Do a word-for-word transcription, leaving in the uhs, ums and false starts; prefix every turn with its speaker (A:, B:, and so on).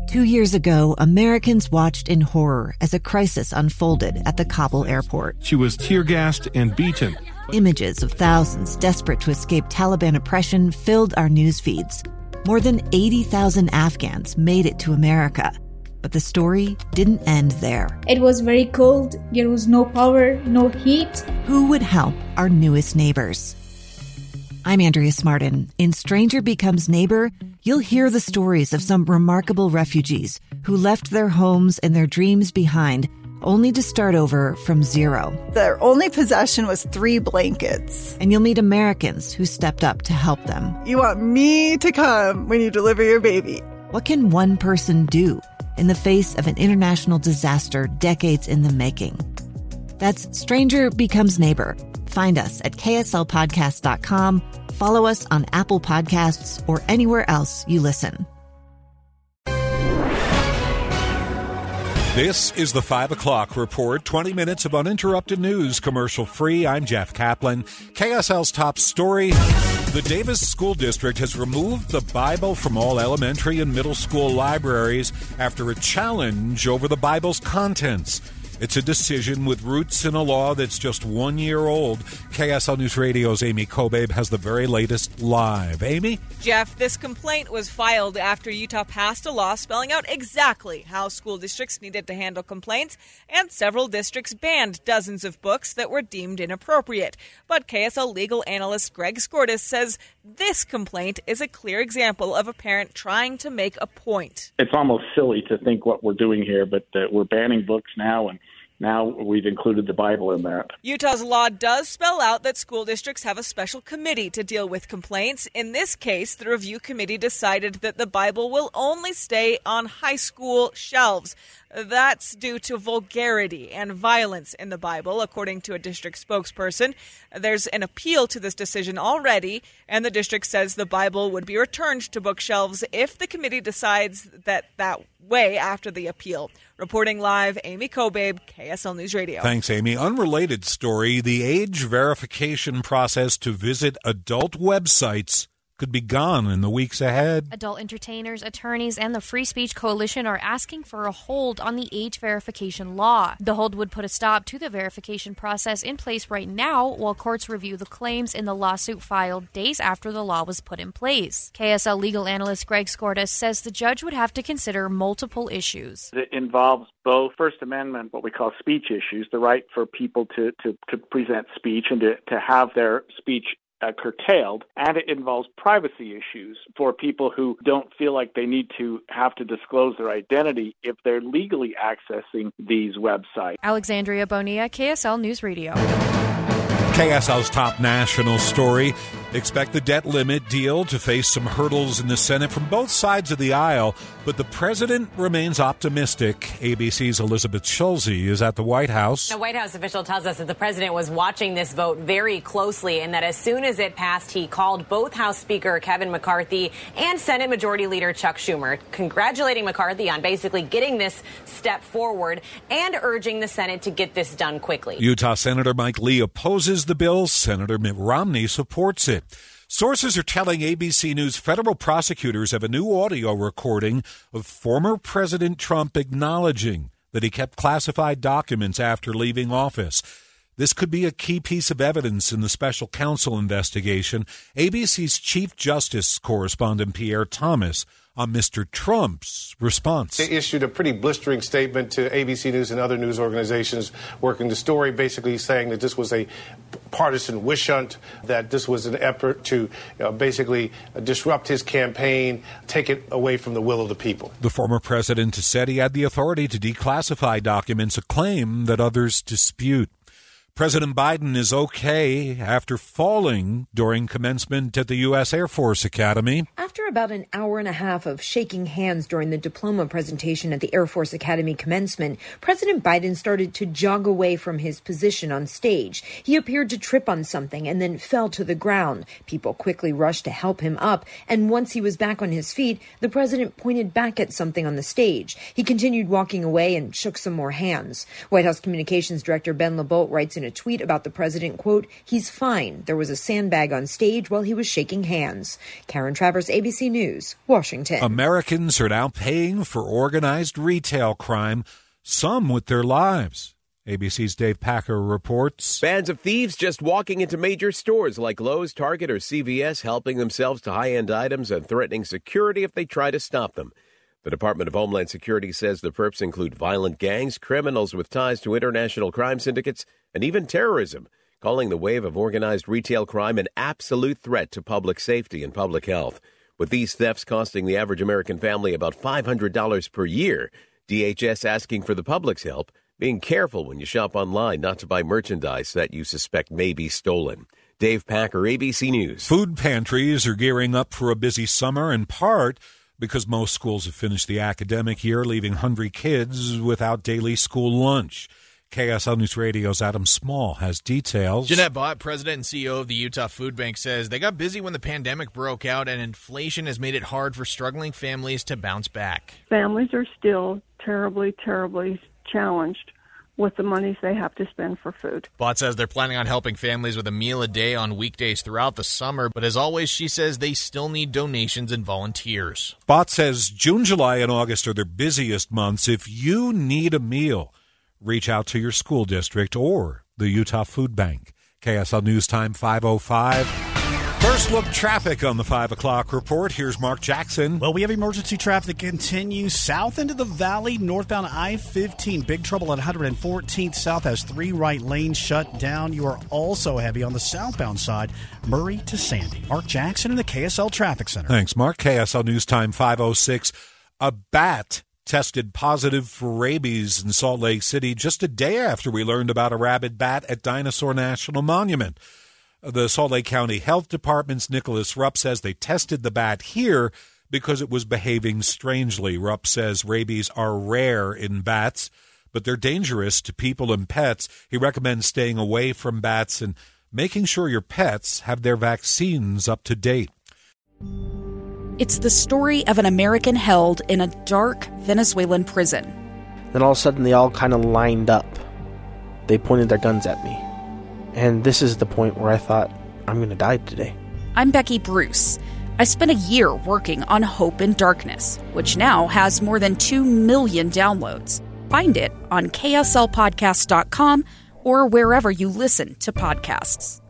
A: Two years ago, Americans watched in horror as a crisis unfolded at the Kabul airport.
B: She was tear-gassed and beaten.
A: Images of thousands desperate to escape Taliban oppression filled our news feeds. More than eighty thousand Afghans made it to America. But the story didn't end there.
C: It was very cold. There was no power, no heat.
A: Who would help our newest neighbors? I'm Andrea Smartin. In Stranger Becomes Neighbor, you'll hear the stories of some remarkable refugees who left their homes and their dreams behind, only to start over from zero.
D: Their only possession was three blankets.
A: And you'll meet Americans who stepped up to help them.
D: You want me to come when you deliver your baby.
A: What can one person do in the face of an international disaster decades in the making? That's Stranger Becomes Neighbor. Find us at K S L podcast dot com. Follow us on Apple Podcasts or anywhere else you listen.
E: This is the five o'clock report, twenty minutes of uninterrupted news, commercial-free. I'm Jeff Kaplan. K S L's top story, the Davis School District has removed the Bible from all elementary and middle school libraries after a challenge over the Bible's contents. It's a decision with roots in a law that's just one year old. K S L News Radio's Amy Kobabe has the very latest live. Amy?
F: Jeff, this complaint was filed after Utah passed a law spelling out exactly how school districts needed to handle complaints, and several districts banned dozens of books that were deemed inappropriate. But K S L legal analyst Greg Skordas says this complaint is a clear example of a parent trying to make a point.
G: It's almost silly to think what we're doing here, but uh, we're banning books now, and now we've included the Bible in that.
F: Utah's law does spell out that school districts have a special committee to deal with complaints. In this case, the review committee decided that the Bible will only stay on high school shelves. That's due to vulgarity and violence in the Bible, according to a district spokesperson. There's an appeal to this decision already, and the district says the Bible would be returned to bookshelves if the committee decides that that way after the appeal. Reporting live, Amy Kobabe, K S L News Radio.
E: Thanks, Amy. Unrelated story, the age verification process to visit adult websites could be gone in the weeks ahead.
H: Adult entertainers, attorneys, and the Free Speech Coalition are asking for a hold on the age verification law. The hold would put a stop to the verification process in place right now while courts review the claims in the lawsuit filed days after the law was put in place. K S L legal analyst Greg Skordas says the judge would have to consider multiple issues.
G: It involves both First Amendment, what we call speech issues, the right for people to, to, to present speech and to, to have their speech Uh, curtailed, and it involves privacy issues for people who don't feel like they need to have to disclose their identity if they're legally accessing these websites.
H: Alexandria Bonilla, K S L News Radio.
E: K S L's top national story. Expect the debt limit deal to face some hurdles in the Senate from both sides of the aisle, but the president remains optimistic. A B C's Elizabeth Schulze is at the White House.
I: A White House official tells us that the president was watching this vote very closely and that as soon as it passed, he called both House Speaker Kevin McCarthy and Senate Majority Leader Chuck Schumer, congratulating McCarthy on basically getting this step forward and urging the Senate to get this done quickly.
E: Utah Senator Mike Lee opposes the bill. Senator Mitt Romney supports it. Sources are telling A B C News federal prosecutors have a new audio recording of former President Trump acknowledging that he kept classified documents after leaving office. This could be a key piece of evidence in the special counsel investigation. A B C's Chief Justice correspondent Pierre Thomas on Mister Trump's response.
J: They issued a pretty blistering statement to A B C News and other news organizations working the story, basically saying that this was a partisan witch hunt, that this was an effort to uh, basically disrupt his campaign, take it away from the will of the people.
E: The former president said he had the authority to declassify documents, a claim that others dispute. President Biden is okay after falling during commencement at the U S Air Force Academy.
K: After about an hour and a half of shaking hands during the diploma presentation at the Air Force Academy commencement, President Biden started to jog away from his position on stage. He appeared to trip on something and then fell to the ground. People quickly rushed to help him up, and once he was back on his feet, the president pointed back at something on the stage. He continued walking away and shook some more hands. White House Communications Director Ben LaBolt writes in a tweet about the president, quote, "He's fine. There was a sandbag on stage while he was shaking hands." Karen Travers, A B C News, Washington.
E: Americans are now paying for organized retail crime, some with their lives. A B C's Dave Packer reports.
L: Bands of thieves just walking into major stores like Lowe's, Target, or C V S, helping themselves to high-end items and threatening security if they try to stop them. The Department of Homeland Security says the perps include violent gangs, criminals with ties to international crime syndicates, and even terrorism, calling the wave of organized retail crime an absolute threat to public safety and public health. With these thefts costing the average American family about five hundred dollars per year, D H S asking for the public's help, being careful when you shop online not to buy merchandise that you suspect may be stolen. Dave Packer, A B C News.
E: Food pantries are gearing up for a busy summer, in part because most schools have finished the academic year, leaving hungry kids without daily school lunch. K S L News Radio's Adam Small has details.
M: Jeanette Bott, president and C E O of the Utah Food Bank, says they got busy when the pandemic broke out and inflation has made it hard for struggling families to bounce back.
N: Families are still terribly, terribly challenged with the monies they have to spend for food.
M: Bott says they're planning on helping families with a meal a day on weekdays throughout the summer, but as always, she says they still need donations and volunteers.
E: Bott says June, July, and August are their busiest months. If you need a meal, reach out to your school district or the Utah Food Bank. K S L News Time five oh five. First look traffic on the five o'clock report. Here's Mark Jackson.
O: Well, we have emergency traffic that continues south into the valley, northbound I fifteen. Big trouble at one hundred fourteenth South has three right lanes shut down. You are also heavy on the southbound side, Murray to Sandy. Mark Jackson in the K S L Traffic Center.
E: Thanks, Mark. K S L News Time five oh six. A bat tested positive for rabies in Salt Lake City just a day after we learned about a rabid bat at Dinosaur National Monument. The Salt Lake County Health Department's Nicholas Rupp says they tested the bat here because it was behaving strangely. Rupp says rabies are rare in bats, but they're dangerous to people and pets. He recommends staying away from bats and making sure your pets have their vaccines up to date.
P: It's the story of an American held in a dark Venezuelan prison.
Q: Then all of a sudden they all kind of lined up. They pointed their guns at me. And this is the point where I thought, I'm going to die today.
P: I'm Becky Bruce. I spent a year working on Hope in Darkness, which now has more than two million downloads. Find it on K S L podcast dot com or wherever you listen to podcasts.